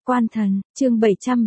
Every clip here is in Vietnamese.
Quan thần, chương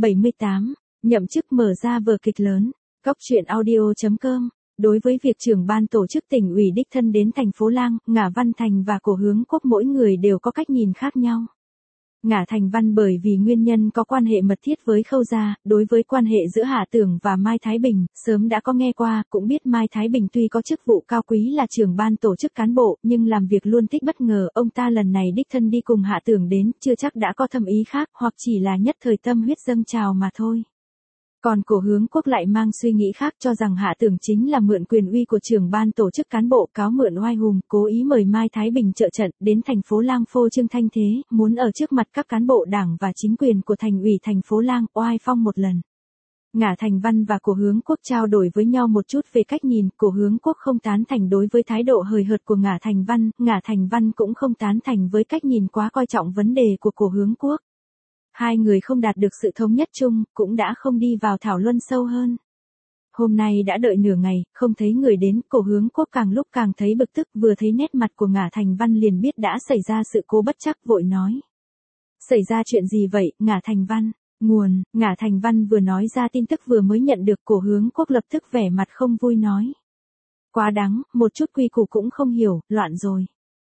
778, nhậm chức mở ra vở kịch lớn. Góc truyện audio.com. Đối với việc trưởng ban tổ chức tỉnh ủy đích thân đến thành phố Lang, Ngả Văn Thành và Cổ Hướng Quốc mỗi người đều có cách nhìn khác nhau. Ngả Thành Văn bởi vì nguyên nhân có quan hệ mật thiết với Khâu gia, đối với quan hệ giữa Hạ Tưởng và Mai Thái Bình, sớm đã có nghe qua, cũng biết Mai Thái Bình tuy có chức vụ cao quý là trưởng ban tổ chức cán bộ, nhưng làm việc luôn thích bất ngờ, ông ta lần này đích thân đi cùng Hạ Tưởng đến, chưa chắc đã có thâm ý khác, hoặc chỉ là nhất thời tâm huyết dâng trào mà thôi. Còn Cổ Hướng Quốc lại mang suy nghĩ khác, cho rằng Hạ Tưởng chính là mượn quyền uy của trưởng ban tổ chức cán bộ, cáo mượn oai hùng, cố ý mời Mai Thái Bình trợ trận, đến thành phố Lang phô trương thanh thế, muốn ở trước mặt các cán bộ đảng và chính quyền của thành ủy thành phố Lang oai phong một lần. Ngả Thành Văn và Cổ Hướng Quốc trao đổi với nhau một chút về cách nhìn, Cổ Hướng Quốc không tán thành đối với thái độ hời hợt của Ngả Thành Văn cũng không tán thành với cách nhìn quá coi trọng vấn đề của Cổ Hướng Quốc. Hai người không đạt được sự thống nhất chung, cũng đã không đi vào thảo luận sâu hơn. Hôm nay đã đợi nửa ngày, không thấy người đến, Cổ Hướng Quốc càng lúc càng thấy bực tức, vừa thấy nét mặt của Ngả Thành Văn liền biết đã xảy ra sự cố bất trắc, vội nói. Xảy ra chuyện gì vậy, Ngả Thành Văn? Nguồn, Ngả Thành Văn vừa nói ra tin tức vừa mới nhận được, Cổ Hướng Quốc lập tức vẻ mặt không vui nói. Quá đáng, một chút quy củ cũng không hiểu, loạn rồi.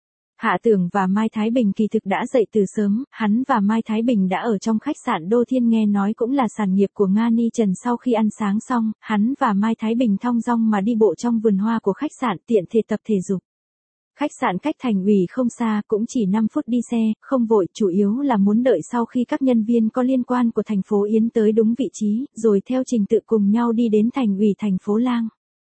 Hạ Tưởng và Mai Thái Bình kỳ thực đã dậy từ sớm, hắn và Mai Thái Bình đã ở trong khách sạn Đô Thiên, nghe nói cũng là sản nghiệp của Nga Ni Trần. Sau khi ăn sáng xong, hắn và Mai Thái Bình thong dong mà đi bộ trong vườn hoa của khách sạn, tiện thể tập thể dục. Khách sạn cách thành ủy không xa, cũng chỉ 5 phút đi xe, không vội, chủ yếu là muốn đợi sau khi các nhân viên có liên quan của thành phố Yến tới đúng vị trí, rồi theo trình tự cùng nhau đi đến thành ủy thành phố Lang.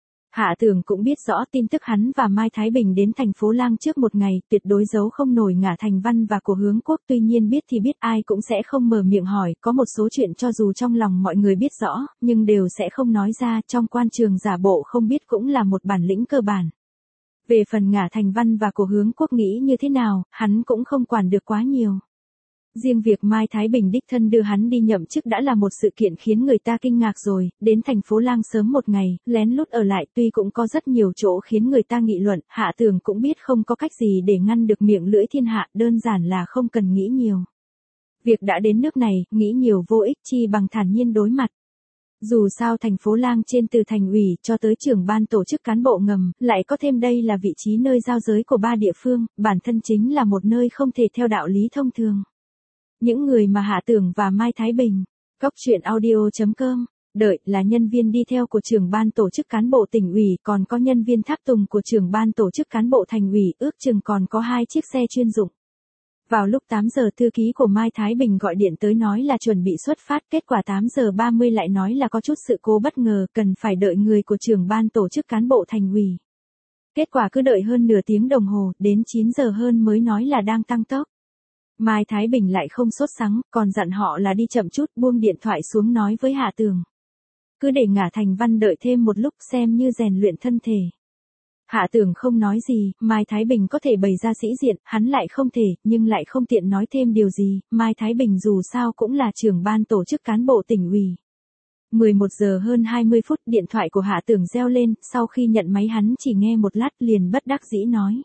Hạ Tưởng cũng biết rõ tin tức hắn và Mai Thái Bình đến thành phố Lang trước một ngày, tuyệt đối giấu không nổi Ngả Thành Văn và Cổ Hướng Quốc, tuy nhiên biết thì biết, ai cũng sẽ không mở miệng hỏi, có một số chuyện cho dù trong lòng mọi người biết rõ, nhưng đều sẽ không nói ra, trong quan trường giả bộ không biết cũng là một bản lĩnh cơ bản. Về phần Ngả Thành Văn và Cổ Hướng Quốc nghĩ như thế nào, hắn cũng không quản được quá nhiều. Riêng việc Mai Thái Bình đích thân đưa hắn đi nhậm chức đã là một sự kiện khiến người ta kinh ngạc rồi, đến thành phố Lang sớm một ngày, lén lút ở lại, tuy cũng có rất nhiều chỗ khiến người ta nghị luận, Hạ Tưởng cũng biết không có cách gì để ngăn được miệng lưỡi thiên hạ, đơn giản là không cần nghĩ nhiều. Việc đã đến nước này, nghĩ nhiều vô ích, chi bằng thản nhiên đối mặt. Dù sao thành phố Lang trên từ thành ủy cho tới trưởng ban tổ chức cán bộ ngầm, lại có thêm đây là vị trí nơi giao giới của ba địa phương, bản thân chính là một nơi không thể theo đạo lý thông thường. Những người mà Hạ Tưởng và Mai Thái Bình, góc truyện audio.com, đợi là nhân viên đi theo của trưởng ban tổ chức cán bộ tỉnh ủy, còn có nhân viên tháp tùng của trưởng ban tổ chức cán bộ thành ủy, ước chừng còn có 2 chiếc xe chuyên dụng. Vào lúc 8 giờ thư ký của Mai Thái Bình gọi điện tới nói là chuẩn bị xuất phát, kết quả 8 giờ 30 lại nói là có chút sự cố bất ngờ, cần phải đợi người của trưởng ban tổ chức cán bộ thành ủy. Kết quả cứ đợi hơn nửa tiếng đồng hồ, đến 9 giờ hơn mới nói là đang tăng tốc. Mai Thái Bình lại không sốt sắng, còn dặn họ là đi chậm chút, buông điện thoại xuống nói với Hạ Tưởng. Cứ để Ngả Thành Văn đợi thêm một lúc xem như rèn luyện thân thể. Hạ Tưởng không nói gì, Mai Thái Bình có thể bày ra sĩ diện, hắn lại không thể, nhưng lại không tiện nói thêm điều gì, Mai Thái Bình dù sao cũng là trưởng ban tổ chức cán bộ tỉnh ủy. 11 giờ hơn 20 phút, điện thoại của Hạ Tưởng reo lên, sau khi nhận máy hắn chỉ nghe một lát liền bất đắc dĩ nói.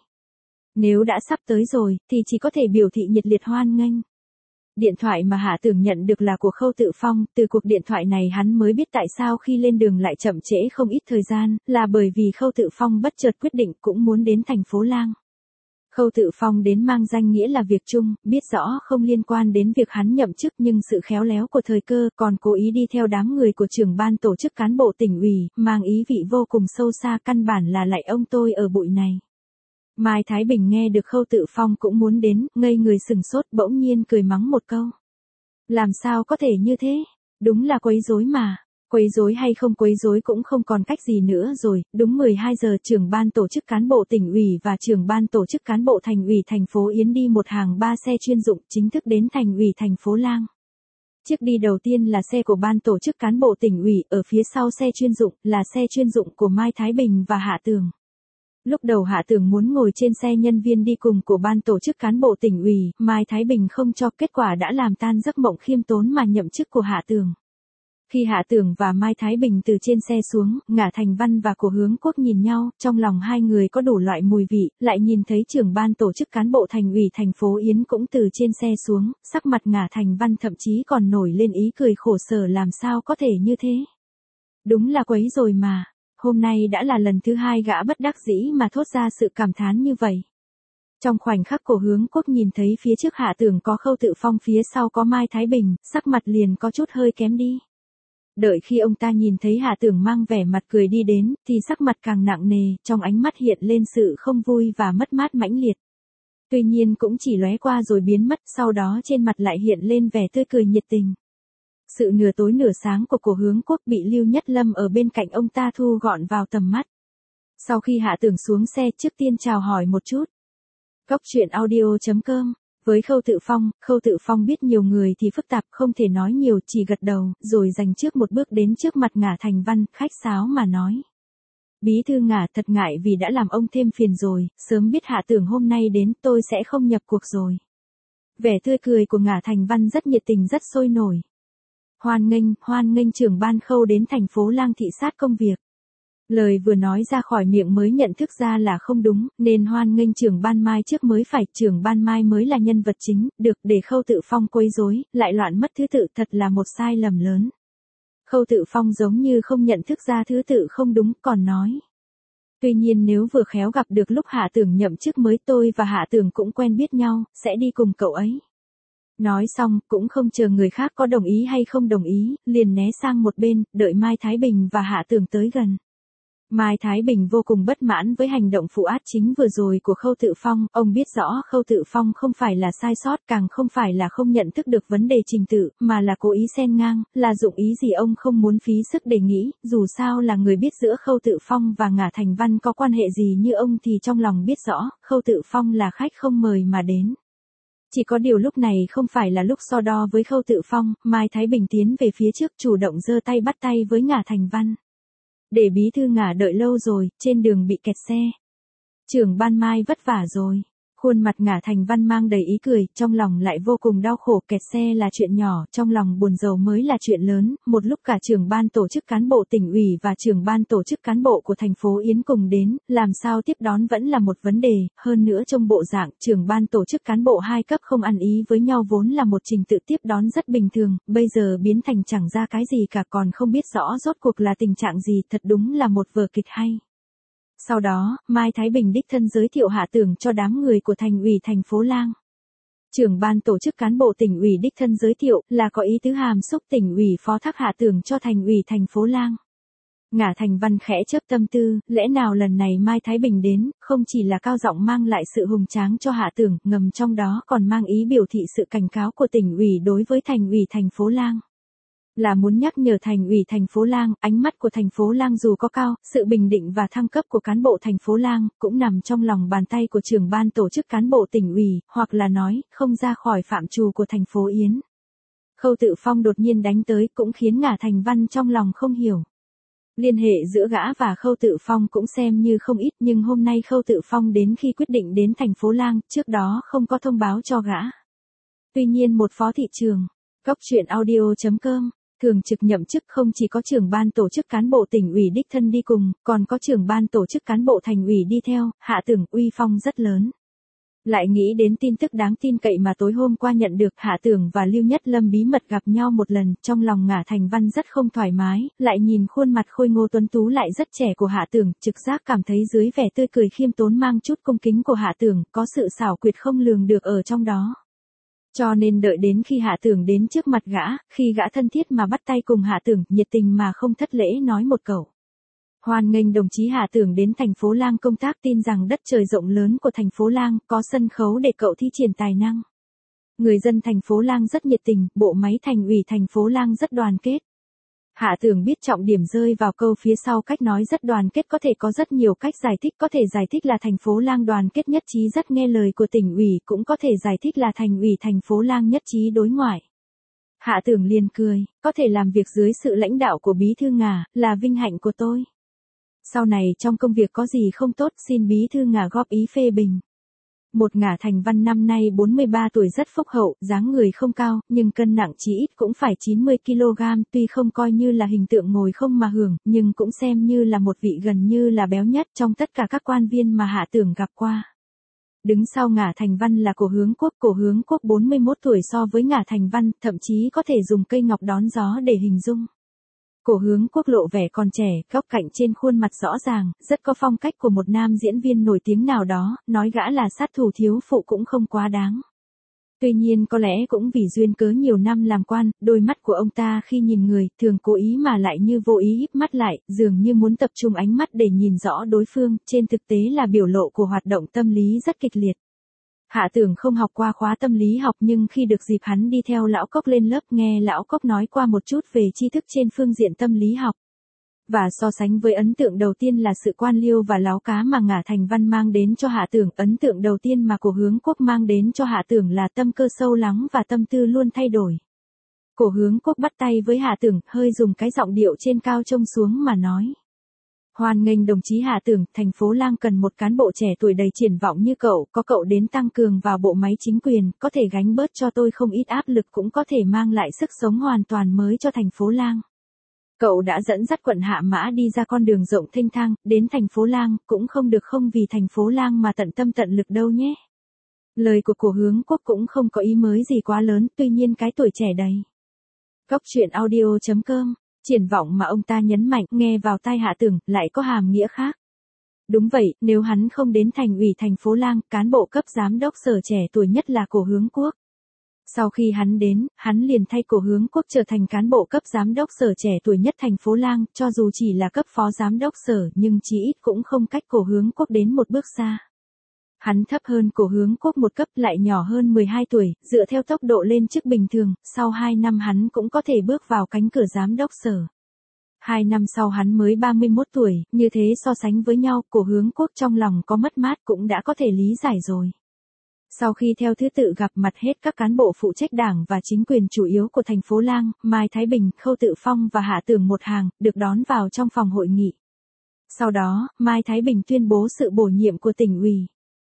Nếu đã sắp tới rồi, thì chỉ có thể biểu thị nhiệt liệt hoan nghênh. Điện thoại mà Hạ Tưởng nhận được là của Khâu Tự Phong, từ cuộc điện thoại này hắn mới biết tại sao khi lên đường lại chậm trễ không ít thời gian, là bởi vì Khâu Tự Phong bất chợt quyết định cũng muốn đến thành phố Lang. Khâu Tự Phong đến mang danh nghĩa là việc chung, biết rõ không liên quan đến việc hắn nhậm chức, nhưng sự khéo léo của thời cơ, còn cố ý đi theo đám người của trưởng ban tổ chức cán bộ tỉnh ủy, mang ý vị vô cùng sâu xa, căn bản là lạy ông tôi ở bụi này. Mai Thái Bình nghe được Khâu Tự Phong cũng muốn đến, ngây người sừng sốt, bỗng nhiên cười mắng một câu. Làm sao có thể như thế? Đúng là quấy rối mà. Quấy rối hay không quấy rối cũng không còn cách gì nữa rồi. Đúng 12 giờ trưởng ban tổ chức cán bộ tỉnh ủy và trưởng ban tổ chức cán bộ thành ủy thành phố Yến đi một hàng 3 xe chuyên dụng chính thức đến thành ủy thành phố Lang. Chiếc đi đầu tiên là xe của ban tổ chức cán bộ tỉnh ủy, ở phía sau xe chuyên dụng là xe chuyên dụng của Mai Thái Bình và Hạ Tưởng. Lúc đầu Hạ Tưởng muốn ngồi trên xe nhân viên đi cùng của ban tổ chức cán bộ tỉnh ủy, Mai Thái Bình không cho, kết quả đã làm tan giấc mộng khiêm tốn mà nhậm chức của Hạ Tưởng. Khi Hạ Tưởng và Mai Thái Bình từ trên xe xuống, Ngả Thành Văn và Cổ Hướng Quốc nhìn nhau, trong lòng hai người có đủ loại mùi vị, lại nhìn thấy trưởng ban tổ chức cán bộ thành ủy thành phố Yến cũng từ trên xe xuống, sắc mặt Ngả Thành Văn thậm chí còn nổi lên ý cười khổ sở làm sao có thể như thế. Đúng là quấy rồi mà, hôm nay đã là lần thứ hai gã bất đắc dĩ mà thốt ra sự cảm thán như vậy. Trong khoảnh khắc Cổ Hướng Quốc nhìn thấy phía trước Hạ Tưởng có Khâu Tự Phong, phía sau có Mai Thái Bình, sắc mặt liền có chút hơi kém đi. Đợi khi ông ta nhìn thấy Hạ Tưởng mang vẻ mặt cười đi đến, thì sắc mặt càng nặng nề, trong ánh mắt hiện lên sự không vui và mất mát mãnh liệt. Tuy nhiên cũng chỉ lóe qua rồi biến mất, sau đó trên mặt lại hiện lên vẻ tươi cười nhiệt tình. Sự nửa tối nửa sáng của Cổ Hướng Quốc bị Lưu Nhất Lâm ở bên cạnh ông ta thu gọn vào tầm mắt. Sau khi Hạ Tưởng xuống xe, trước tiên chào hỏi một chút. Góc truyện audio.com. Với Khâu Tự Phong biết nhiều người thì phức tạp, không thể nói nhiều, chỉ gật đầu, rồi dành trước một bước đến trước mặt Ngả Thành Văn, khách sáo mà nói. Bí thư Ngả, thật ngại vì đã làm ông thêm phiền rồi, sớm biết Hạ Tưởng hôm nay đến tôi sẽ không nhập cuộc rồi. Vẻ tươi cười của Ngả Thành Văn rất nhiệt tình, rất sôi nổi. Hoan nghênh trưởng ban Khâu đến thành phố Lang thị sát công việc. Lời vừa nói ra khỏi miệng mới nhận thức ra là không đúng, nên hoan nghênh trưởng ban Mai trước mới phải, trưởng ban Mai mới là nhân vật chính, được để Khâu Tự Phong quấy rối, lại loạn mất thứ tự, thật là một sai lầm lớn. Khâu Tự Phong giống như không nhận thức ra thứ tự không đúng, còn nói. Tuy nhiên nếu vừa khéo gặp được lúc Hạ Tưởng nhậm chức mới, tôi và Hạ Tưởng cũng quen biết nhau, sẽ đi cùng cậu ấy. Nói xong, cũng không chờ người khác có đồng ý hay không đồng ý, liền né sang một bên, đợi Mai Thái Bình và Hạ Tưởng tới gần. Mai Thái Bình vô cùng bất mãn với hành động phụ át chính vừa rồi của Khâu Tự Phong, ông biết rõ Khâu Tự Phong không phải là sai sót, càng không phải là không nhận thức được vấn đề trình tự, mà là cố ý xen ngang, là dụng ý gì ông không muốn phí sức để nghĩ, dù sao là người biết giữa Khâu Tự Phong và Ngả Thành Văn có quan hệ gì như ông thì trong lòng biết rõ, Khâu Tự Phong là khách không mời mà đến. Chỉ có điều lúc này không phải là lúc so đo với Khâu Tự Phong, Mai Thái Bình tiến về phía trước chủ động giơ tay bắt tay với Ngả Thành Văn. Để bí thư Ngả đợi lâu rồi, trên đường bị kẹt xe. Trưởng ban Mai vất vả rồi. Khuôn mặt Ngả Thành Văn mang đầy ý cười, trong lòng lại vô cùng đau khổ, kẹt xe là chuyện nhỏ, trong lòng buồn rầu mới là chuyện lớn. Một lúc cả trưởng ban tổ chức cán bộ tỉnh ủy và trưởng ban tổ chức cán bộ của thành phố Yến cùng đến, làm sao tiếp đón vẫn là một vấn đề, hơn nữa trong bộ dạng trưởng ban tổ chức cán bộ hai cấp không ăn ý với nhau vốn là một trình tự tiếp đón rất bình thường, bây giờ biến thành chẳng ra cái gì cả, còn không biết rõ rốt cuộc là tình trạng gì, thật đúng là một vở kịch hay. Sau đó, Mai Thái Bình đích thân giới thiệu Hạ Tưởng cho đám người của thành ủy thành phố Lang. Trưởng ban tổ chức cán bộ tỉnh ủy đích thân giới thiệu là có ý tứ hàm xúc tỉnh ủy phó thác Hạ Tưởng cho thành ủy thành phố Lang. Ngả Thành Văn khẽ chớp tâm tư, lẽ nào lần này Mai Thái Bình đến, không chỉ là cao giọng mang lại sự hùng tráng cho Hạ Tưởng, ngầm trong đó còn mang ý biểu thị sự cảnh cáo của tỉnh ủy đối với thành ủy thành phố Lang. Là muốn nhắc nhở thành ủy thành phố Lang, ánh mắt của thành phố Lang dù có cao, sự bình định và thăng cấp của cán bộ thành phố Lang cũng nằm trong lòng bàn tay của trưởng ban tổ chức cán bộ tỉnh ủy, hoặc là nói, không ra khỏi phạm trù của thành phố Yến. Khâu Tự Phong đột nhiên đánh tới cũng khiến Ngả Thành Văn trong lòng không hiểu. Liên hệ giữa gã và Khâu Tự Phong cũng xem như không ít, nhưng hôm nay Khâu Tự Phong đến khi quyết định đến thành phố Lang, trước đó không có thông báo cho gã. Tuy nhiên một phó thị trưởng, góc truyện audio.com, thường trực nhậm chức không chỉ có trưởng ban tổ chức cán bộ tỉnh ủy đích thân đi cùng, còn có trưởng ban tổ chức cán bộ thành ủy đi theo, Hạ Tưởng uy phong rất lớn. Lại nghĩ đến tin tức đáng tin cậy mà tối hôm qua nhận được, Hạ Tưởng và Lưu Nhất Lâm bí mật gặp nhau một lần, trong lòng Ngả Thành Văn rất không thoải mái, lại nhìn khuôn mặt khôi ngô tuấn tú lại rất trẻ của Hạ Tưởng, trực giác cảm thấy dưới vẻ tươi cười khiêm tốn mang chút cung kính của Hạ Tưởng, có sự xảo quyệt không lường được ở trong đó. Cho nên đợi đến khi Hạ Tưởng đến trước mặt gã, khi gã thân thiết mà bắt tay cùng Hạ Tưởng, nhiệt tình mà không thất lễ nói một câu. Hoan nghênh đồng chí Hạ Tưởng đến thành phố Lang công tác, tin rằng đất trời rộng lớn của thành phố Lang có sân khấu để cậu thi triển tài năng. Người dân thành phố Lang rất nhiệt tình, bộ máy thành ủy thành phố Lang rất đoàn kết. Hạ Tưởng biết trọng điểm rơi vào câu phía sau, cách nói rất đoàn kết có thể có rất nhiều cách giải thích, có thể giải thích là thành phố Lang đoàn kết nhất trí rất nghe lời của tỉnh ủy, cũng có thể giải thích là thành ủy thành phố Lang nhất trí đối ngoại. Hạ Tưởng liền cười, có thể làm việc dưới sự lãnh đạo của bí thư Ngả, là vinh hạnh của tôi. Sau này trong công việc có gì không tốt xin bí thư Ngả góp ý phê bình. Một Ngả Thành Văn năm nay 43 tuổi rất phúc hậu, dáng người không cao, nhưng cân nặng chí ít cũng phải 90 kg, tuy không coi như là hình tượng ngồi không mà hưởng, nhưng cũng xem như là một vị gần như là béo nhất trong tất cả các quan viên mà Hạ Tưởng gặp qua. Đứng sau Ngả Thành Văn là Cổ Hướng Quốc 41 tuổi so với Ngả Thành Văn, thậm chí có thể dùng cây ngọc đón gió để hình dung. Cổ Hướng Quốc lộ vẻ còn trẻ, góc cạnh trên khuôn mặt rõ ràng, rất có phong cách của một nam diễn viên nổi tiếng nào đó, nói gã là sát thủ thiếu phụ cũng không quá đáng. Tuy nhiên có lẽ cũng vì duyên cớ nhiều năm làm quan, đôi mắt của ông ta khi nhìn người, thường cố ý mà lại như vô ý híp mắt lại, dường như muốn tập trung ánh mắt để nhìn rõ đối phương, trên thực tế là biểu lộ của hoạt động tâm lý rất kịch liệt. Hạ Tưởng không học qua khóa tâm lý học nhưng khi được dịp hắn đi theo Lão Cốc lên lớp nghe Lão Cốc nói qua một chút về tri thức trên phương diện tâm lý học. Và so sánh với ấn tượng đầu tiên là sự quan liêu và láo cá mà Ngả Thành Văn mang đến cho Hạ Tưởng, ấn tượng đầu tiên mà Cổ Hướng Quốc mang đến cho Hạ Tưởng là tâm cơ sâu lắng và tâm tư luôn thay đổi. Cổ Hướng Quốc bắt tay với Hạ Tưởng, hơi dùng cái giọng điệu trên cao trông xuống mà nói. Hoan nghênh đồng chí Hạ Tưởng, thành phố Lang cần một cán bộ trẻ tuổi đầy triển vọng như cậu, có cậu đến tăng cường vào bộ máy chính quyền, có thể gánh bớt cho tôi không ít áp lực cũng có thể mang lại sức sống hoàn toàn mới cho thành phố Lang. Cậu đã dẫn dắt quận Hạ Mã đi ra con đường rộng thênh thang, đến thành phố Lang, cũng không được không vì thành phố Lang mà tận tâm tận lực đâu nhé. Lời của Cổ Hướng Quốc cũng không có ý mới gì quá lớn, tuy nhiên cái tuổi trẻ đầy. Góc truyện audio.com, triển vọng mà ông ta nhấn mạnh nghe vào tai Hạ Tưởng lại có hàm nghĩa khác. Đúng vậy, nếu hắn không đến thành ủy thành phố Lang, cán bộ cấp giám đốc sở trẻ tuổi nhất là Cổ Hướng Quốc. Sau khi hắn đến, hắn liền thay Cổ Hướng Quốc trở thành cán bộ cấp giám đốc sở trẻ tuổi nhất thành phố Lang, cho dù chỉ là cấp phó giám đốc sở nhưng chí ít cũng không cách Cổ Hướng Quốc đến một bước xa. Hắn thấp hơn Cổ Hướng Quốc một cấp lại nhỏ hơn 12 tuổi, dựa theo tốc độ lên chức bình thường, sau 2 năm hắn cũng có thể bước vào cánh cửa giám đốc sở. 2 năm sau hắn mới 31 tuổi, như thế so sánh với nhau, Cổ Hướng Quốc trong lòng có mất mát cũng đã có thể lý giải rồi. Sau khi theo thứ tự gặp mặt hết các cán bộ phụ trách đảng và chính quyền chủ yếu của thành phố Lang, Mai Thái Bình, Khâu Tự Phong và Hạ Tưởng một hàng, được đón vào trong phòng hội nghị. Sau đó, Mai Thái Bình tuyên bố sự bổ nhiệm của tỉnh ủy.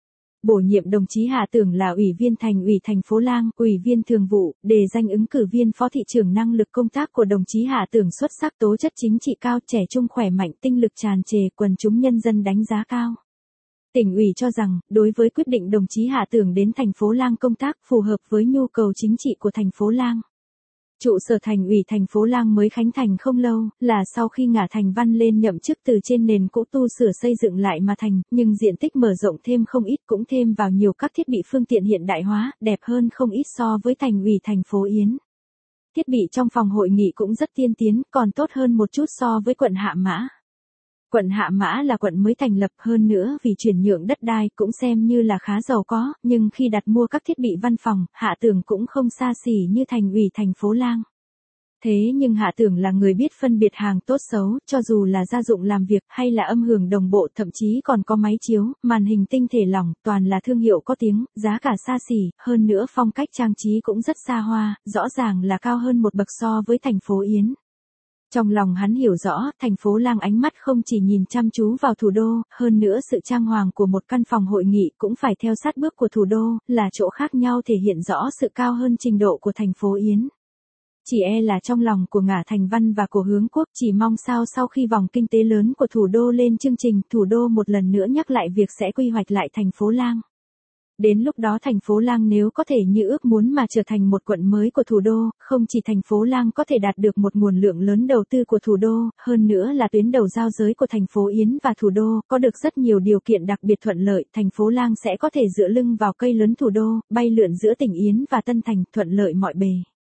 Bổ nhiệm đồng chí Hạ Tưởng là ủy viên thành ủy thành phố Lang, ủy viên thường vụ, đề danh ứng cử viên phó thị trưởng. Năng lực công tác của đồng chí Hạ Tưởng xuất sắc, tố chất chính trị cao, trẻ trung khỏe mạnh, tinh lực tràn trề, quần chúng nhân dân đánh giá cao. Tỉnh ủy cho rằng, đối với quyết định đồng chí Hạ Tưởng đến thành phố Lang công tác phù hợp với nhu cầu chính trị của thành phố Lang. Trụ sở thành ủy thành phố Lang mới khánh thành không lâu, là sau khi Ngả Thành Văn lên nhậm chức từ trên nền cũ tu sửa xây dựng lại mà thành, nhưng diện tích mở rộng thêm không ít, cũng thêm vào nhiều các thiết bị phương tiện hiện đại hóa, đẹp hơn không ít so với thành ủy thành phố Yến. Thiết bị trong phòng hội nghị cũng rất tiên tiến, còn tốt hơn một chút so với quận Hạ Mã. Quận Hạ Mã là quận mới thành lập, hơn nữa vì chuyển nhượng đất đai cũng xem như là khá giàu có, nhưng khi đặt mua các thiết bị văn phòng, Hạ Tưởng cũng không xa xỉ như thành ủy thành phố Lang. Thế nhưng Hạ Tưởng là người biết phân biệt hàng tốt xấu, cho dù là gia dụng làm việc hay là âm hưởng đồng bộ, thậm chí còn có máy chiếu, màn hình tinh thể lỏng, toàn là thương hiệu có tiếng, giá cả xa xỉ, hơn nữa phong cách trang trí cũng rất xa hoa, rõ ràng là cao hơn một bậc so với thành phố Yến. Trong lòng hắn hiểu rõ, thành phố Lang ánh mắt không chỉ nhìn chăm chú vào thủ đô, hơn nữa sự trang hoàng của một căn phòng hội nghị cũng phải theo sát bước của thủ đô, là chỗ khác nhau thể hiện rõ sự cao hơn trình độ của thành phố Yến. Chỉ là trong lòng của Ngả Thành Văn và Cổ Hướng Quốc chỉ mong sao sau khi vòng kinh tế lớn của thủ đô lên chương trình, thủ đô một lần nữa nhắc lại việc sẽ quy hoạch lại thành phố Lang. Đến lúc đó thành phố Lang nếu có thể như ước muốn mà trở thành một quận mới của thủ đô, không chỉ thành phố Lang có thể đạt được một nguồn lượng lớn đầu tư của thủ đô, hơn nữa là tuyến đầu giao giới của thành phố Yến và thủ đô, có được rất nhiều điều kiện đặc biệt thuận lợi, thành phố Lang sẽ có thể dựa lưng vào cây lớn thủ đô, bay lượn giữa tỉnh Yến và Tân Thành, thuận lợi mọi bề.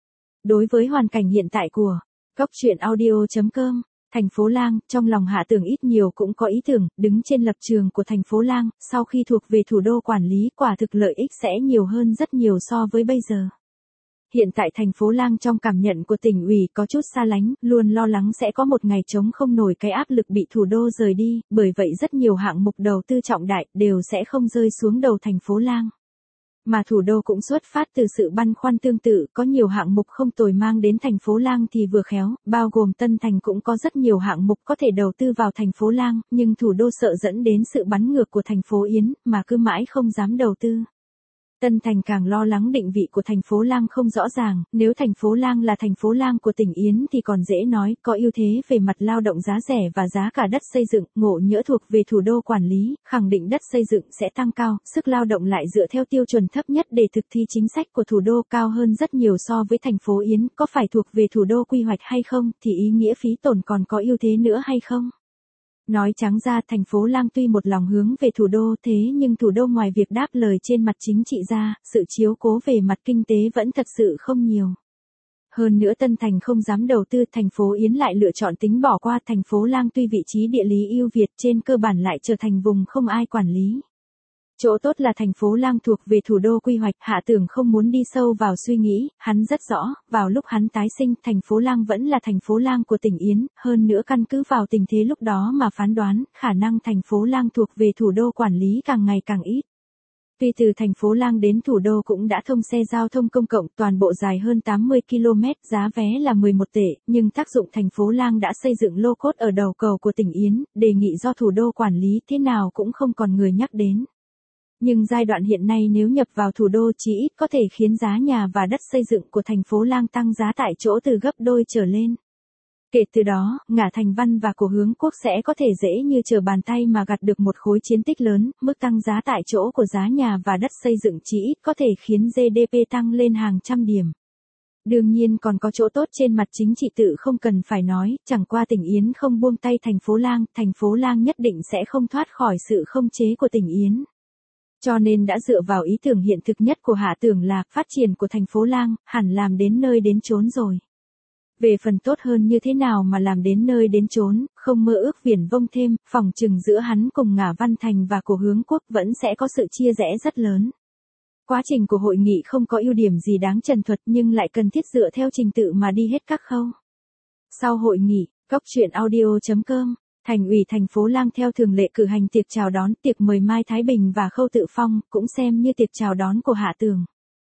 Đối với hoàn cảnh hiện tại của góc truyện audio.com, thành phố Lang, trong lòng Hạ Tưởng ít nhiều cũng có ý tưởng, đứng trên lập trường của thành phố Lang, sau khi thuộc về thủ đô quản lý, quả thực lợi ích sẽ nhiều hơn rất nhiều so với bây giờ. Hiện tại thành phố Lang trong cảm nhận của tỉnh ủy có chút xa lánh, luôn lo lắng sẽ có một ngày chống không nổi cái áp lực bị thủ đô rời đi, bởi vậy rất nhiều hạng mục đầu tư trọng đại đều sẽ không rơi xuống đầu thành phố Lang. Mà thủ đô cũng xuất phát từ sự băn khoăn tương tự, có nhiều hạng mục không tồi mang đến thành phố Lang thì vừa khéo, bao gồm Tân Thành cũng có rất nhiều hạng mục có thể đầu tư vào thành phố Lang, nhưng thủ đô sợ dẫn đến sự bắn ngược của thành phố Yến, mà cứ mãi không dám đầu tư. Tân Thành càng lo lắng định vị của thành phố Lang không rõ ràng, nếu thành phố Lang là thành phố Lang của tỉnh Yến thì còn dễ nói, có ưu thế về mặt lao động giá rẻ và giá cả đất xây dựng, ngộ nhỡ thuộc về thủ đô quản lý, khẳng định đất xây dựng sẽ tăng cao, sức lao động lại dựa theo tiêu chuẩn thấp nhất để thực thi chính sách của thủ đô cao hơn rất nhiều so với thành phố Yến, có phải thuộc về thủ đô quy hoạch hay không, thì ý nghĩa phí tổn còn có ưu thế nữa hay không? Nói trắng ra thành phố Lang tuy một lòng hướng về thủ đô thế nhưng thủ đô ngoài việc đáp lời trên mặt chính trị ra, sự chiếu cố về mặt kinh tế vẫn thật sự không nhiều. Hơn nữa Tân Thành không dám đầu tư, thành phố Yến lại lựa chọn tính bỏ qua, thành phố Lang tuy vị trí địa lý ưu việt trên cơ bản lại trở thành vùng không ai quản lý. Chỗ tốt là thành phố Lang thuộc về thủ đô quy hoạch, Hạ Tưởng không muốn đi sâu vào suy nghĩ, hắn rất rõ, vào lúc hắn tái sinh, thành phố Lang vẫn là thành phố Lang của tỉnh Yến, hơn nữa căn cứ vào tình thế lúc đó mà phán đoán, khả năng thành phố Lang thuộc về thủ đô quản lý càng ngày càng ít. Tuy từ thành phố Lang đến thủ đô cũng đã thông xe giao thông công cộng toàn bộ dài hơn 80 km, giá vé là 11 tệ, nhưng tác dụng thành phố Lang đã xây dựng lô cốt ở đầu cầu của tỉnh Yến, đề nghị do thủ đô quản lý thế nào cũng không còn người nhắc đến. Nhưng giai đoạn hiện nay nếu nhập vào thủ đô chỉ ít có thể khiến giá nhà và đất xây dựng của thành phố Lang tăng giá tại chỗ từ gấp đôi trở lên. Kể từ đó, Ngả Thành Văn và Cổ Hướng Quốc sẽ có thể dễ như trở bàn tay mà gặt được một khối chiến tích lớn, mức tăng giá tại chỗ của giá nhà và đất xây dựng chỉ ít có thể khiến GDP tăng lên hàng trăm điểm. Đương nhiên còn có chỗ tốt trên mặt chính trị tự không cần phải nói, chẳng qua tỉnh Yến không buông tay thành phố Lang nhất định sẽ không thoát khỏi sự khống chế của tỉnh Yến. Cho nên đã dựa vào ý tưởng hiện thực nhất của Hạ Tưởng là phát triển của thành phố Lang, hẳn làm đến nơi đến chốn rồi. Về phần tốt hơn như thế nào mà làm đến nơi đến chốn, không mơ ước viển vông thêm, phỏng chừng giữa hắn cùng Ngả Văn Thành và Cổ Hướng Quốc vẫn sẽ có sự chia rẽ rất lớn. Quá trình của hội nghị không có ưu điểm gì đáng trần thuật nhưng lại cần thiết dựa theo trình tự mà đi hết các khâu. Sau hội nghị, coctruyện.audio.com, Thành ủy thành phố Lang theo thường lệ cử hành tiệc chào đón, tiệc mời Mai Thái Bình và Khâu Tự Phong, cũng xem như tiệc chào đón của Hạ Tưởng.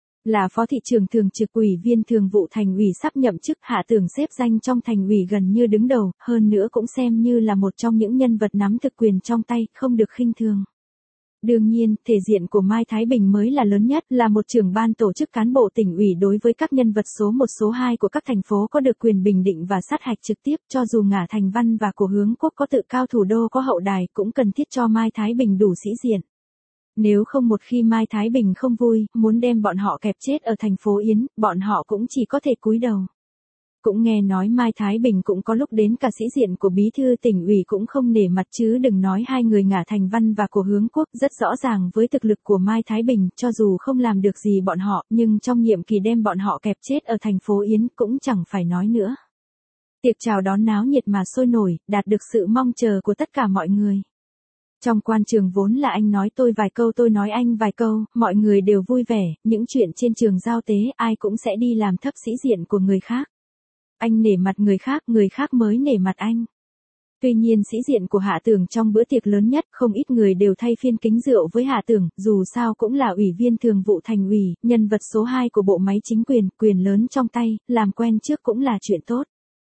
Là phó thị trưởng thường trực ủy viên thường vụ thành ủy sắp nhậm chức, Hạ Tưởng xếp danh trong thành ủy gần như đứng đầu, hơn nữa cũng xem như là một trong những nhân vật nắm thực quyền trong tay, không được khinh thường. Đương nhiên, thể diện của Mai Thái Bình mới là lớn nhất, là một trưởng ban tổ chức cán bộ tỉnh ủy đối với các nhân vật số 1 số 2 của các thành phố có được quyền bình định và sát hạch trực tiếp, cho dù Ngả Thành Văn và Cổ Hướng Quốc có tự cao thủ đô có hậu đài cũng cần thiết cho Mai Thái Bình đủ sĩ diện. Nếu không một khi Mai Thái Bình không vui, muốn đem bọn họ kẹp chết ở thành phố Yến, bọn họ cũng chỉ có thể cúi đầu. Cũng nghe nói Mai Thái Bình cũng có lúc đến cả sĩ diện của bí thư tỉnh ủy cũng không nể mặt chứ đừng nói hai người Ngả Thành Văn và Cổ Hướng Quốc, rất rõ ràng với thực lực của Mai Thái Bình, cho dù không làm được gì bọn họ, nhưng trong nhiệm kỳ đem bọn họ kẹp chết ở thành phố Yến cũng chẳng phải nói nữa. Tiệc chào đón náo nhiệt mà sôi nổi, đạt được sự mong chờ của tất cả mọi người. Trong quan trường vốn là anh nói tôi vài câu tôi nói anh vài câu, mọi người đều vui vẻ, những chuyện trên trường giao tế ai cũng sẽ đi làm thấp sĩ diện của người khác. Anh nể mặt người khác mới nể mặt anh. Tuy nhiên sĩ diện của Hạ Tưởng trong bữa tiệc lớn nhất, không ít người đều thay phiên kính rượu với Hạ Tưởng, dù sao cũng là ủy viên thường vụ thành ủy, nhân vật số 2 của bộ máy chính quyền, quyền lớn trong tay, làm quen trước cũng là chuyện tốt.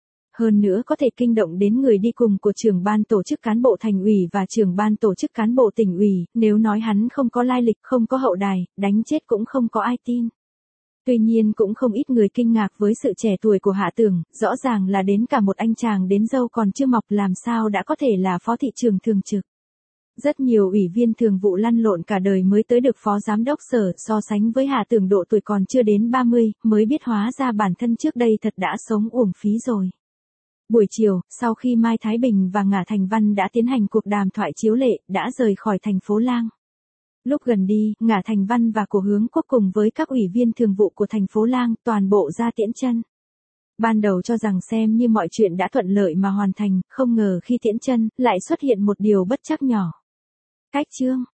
Hơn nữa có thể kinh động đến người đi cùng của trưởng ban tổ chức cán bộ thành ủy và trưởng ban tổ chức cán bộ tỉnh ủy, nếu nói hắn không có lai lịch, không có hậu đài, đánh chết cũng không có ai tin. Tuy nhiên cũng không ít người kinh ngạc với sự trẻ tuổi của Hạ Tưởng, rõ ràng là đến cả một anh chàng đến râu còn chưa mọc làm sao đã có thể là phó thị trưởng thường trực. Rất nhiều ủy viên thường vụ lăn lộn cả đời mới tới được phó giám đốc sở, so sánh với Hạ Tưởng độ tuổi còn chưa đến 30, mới biết hóa ra bản thân trước đây thật đã sống uổng phí rồi. Buổi chiều, sau khi Mai Thái Bình và Ngả Thành Văn đã tiến hành cuộc đàm thoại chiếu lệ, đã rời khỏi thành phố Lang. Lúc gần đi, Ngả Thành Văn và Cổ Hướng Quốc cùng với các ủy viên thường vụ của thành phố Lang toàn bộ ra tiễn chân. Ban đầu cho rằng xem như mọi chuyện đã thuận lợi mà hoàn thành, không ngờ khi tiễn chân, lại xuất hiện một điều bất trắc nhỏ. Cách chương